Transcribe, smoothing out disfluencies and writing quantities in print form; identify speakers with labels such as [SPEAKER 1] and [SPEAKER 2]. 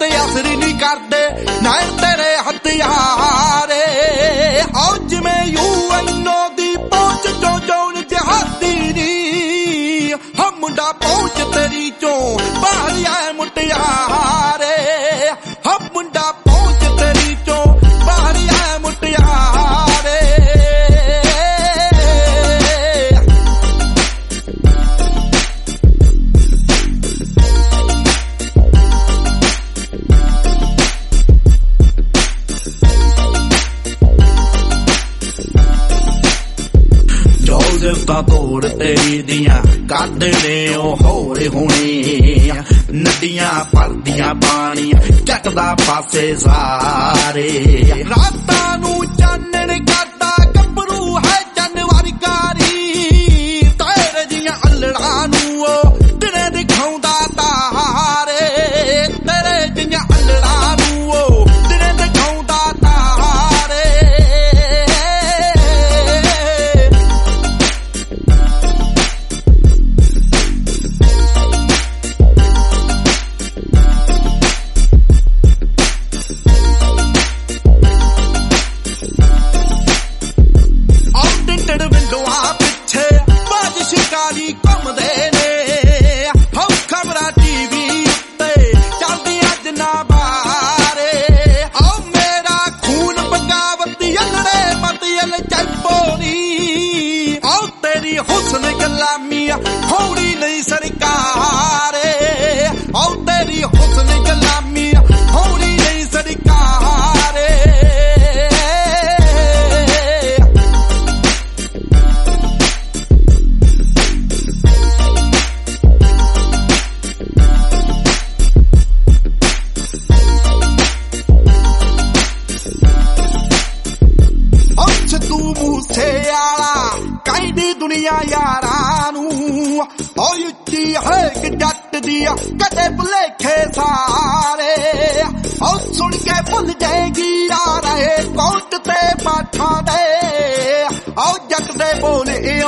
[SPEAKER 1] ते असर नहीं करदे नैन तेरे हथियारे आओ जिवें यूएनओ दी पहुंच चो जौन जिहादी नी हम मुंडा पहुंच तेरी चो बाहर आए मुटियारे हम मुंडा पहुंच तेरी चो बाहर आए मुटियारे तोड़ तेरी दियां कादने होरे होने नदियां भरदियां पानी चकदा पासे सारे रातां नूं चानण करदा गभरू है जनवरी कारी तेरे जियां अल्लड़ां नूं दिने दिखाउंदा तारे तेरे जियां अल्लड़ां नूं दिने दिखाउंदा तारे शिकारी घूमदे ने हो खबरां टीवी उत्ते चलदियां जनाबारे ओ मेरा खून बगावती अगड़े मतियल चैपोनी ओ तेरी हुस्न गुलामी थोड़ी नहीं सरकारे ओ तेरी हुस्न गुलामी थोड़ी नहीं सरकारे तू मूसे आला कहदी दुनिया यारां नूं ओ उच्ची है कि जट दिया कदे भुलेखे सारे ओ सुन के भुल जाएगी यार कोट ते पाठा दे ओ जट दे बोले